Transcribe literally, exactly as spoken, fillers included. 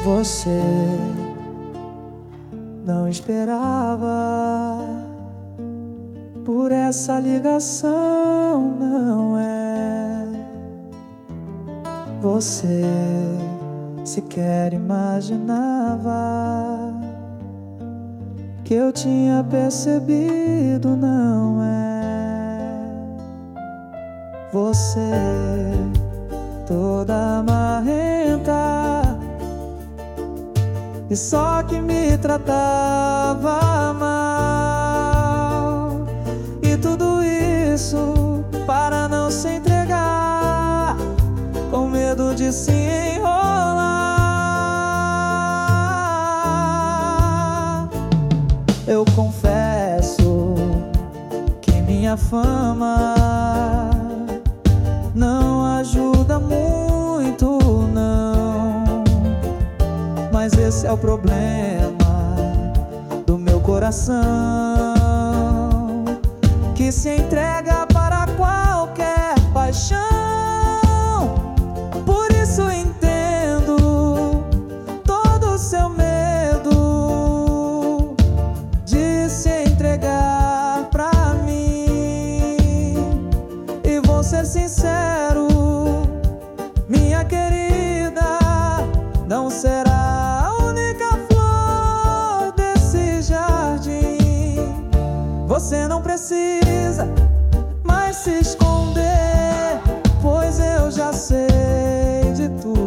Você não esperava por essa ligação, não é? Você sequer imaginava que eu tinha percebido, não é? Você toda marrenta e só que me tratava mal, e tudo isso para não se entregar, com medo de se enrolar. Eu confesso que minha fama não ajuda muito, não, mas esse é o problema do meu coração, que se entrega para qualquer paixão. Por isso entendo todo o seu medo de se entregar pra mim. E vou ser sincero, minha querida, não será você. Não precisa mais se esconder, pois eu já sei de tudo.